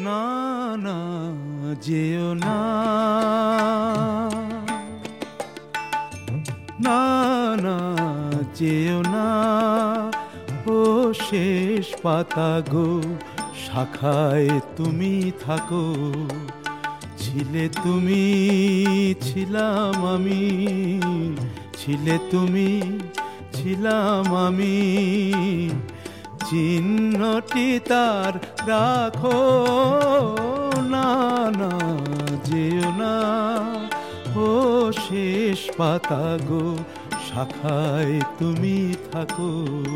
না না যেও না, না না যেও না, ও শেষ পাতা গো, শাখায় তুমি থাকো। ছিলে তুমি, ছিলাম আমি, ছিলে তুমি, ছিলাম আমি, চিহ্নটি তার রাখো। না না যেও না, ও শেষ পাতা গো, শাখায় তুমি থাকো।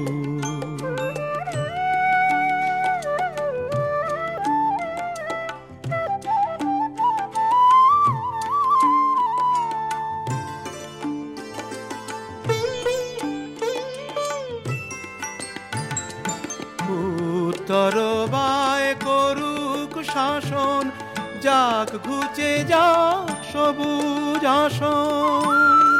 তরবায় করুক শাসন, যাক ঘুচে যাক সবুজ আসন।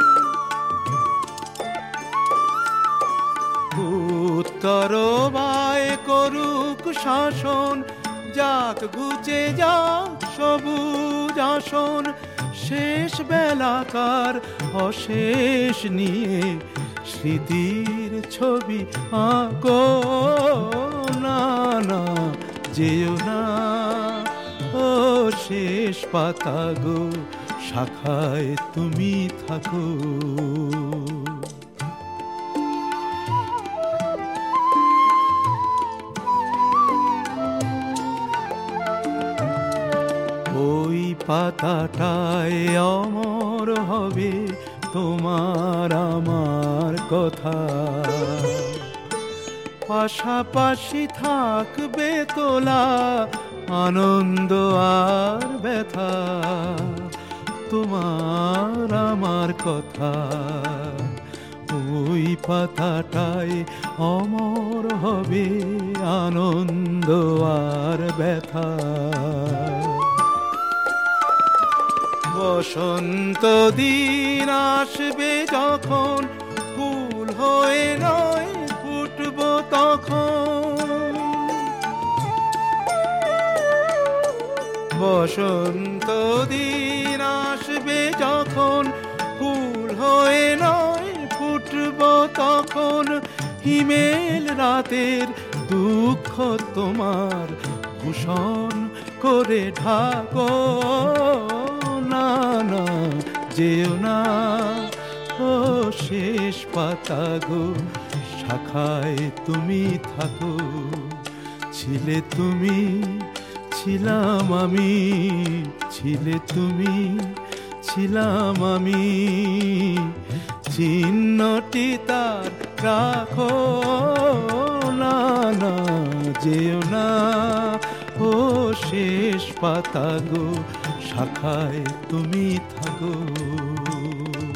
তরবায় করুক শাসন, যাক ঘুচে যাক সবুজ আসন। শেষ বেলাকার অশেষ নিয়ে স্মৃতির ছবি আঁকো। না না যেও না, ও শেষ পাতা গো, শাখায় তুমি থাকো। ওই পাতাটায় অমর হবে তোমার আমার কথা। পাশাপাশি থাকবে তোলা আনন্দ আর ব্যথা, তোমার আমার কথা। ওই পাতাটায় অমর হবে আনন্দ আর ব্যথা। বসন্ত দিন আসবে যখন, ফুল হয়ে নয় ফুটবো তখন। বসন্ত দিন আসবে যখন, ফুল হয়ে নয় ফুটবো তখন। হিমেল রাতের দুঃখ তোমার ভূষণ করে ঢাকো। না না যেও না, ও শেষ পাতা গো, শাখায় তুমি থাকো। ছিলে তুমি, ছিলাম আমি, ছিলে তুমি, ছিলাম আমি, চিহ্নটি তার রাখো। না না যেও না, ও শেষ পাতা গো, শাখায় তুমি থাকো।